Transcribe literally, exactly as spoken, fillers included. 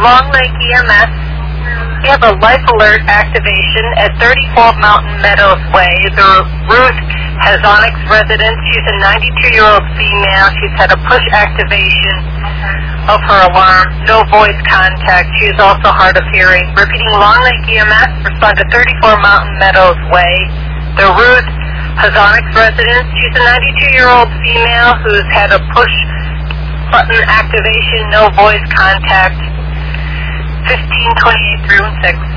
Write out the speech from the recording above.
Long Lake E M S. We have a life alert activation at thirty-four Mountain Meadows Way. The Ruth Hazonix resident. She's a ninety-two-year-old female. She's had a push activation of her alarm. No voice contact. She is also hard of hearing. Repeating, Long Lake E M S. Respond to thirty-four Mountain Meadows Way. The Ruth Hazonix resident. She's a ninety-two-year-old female who's had a push button activation. No voice contact. fifteen twenty-eight, room six.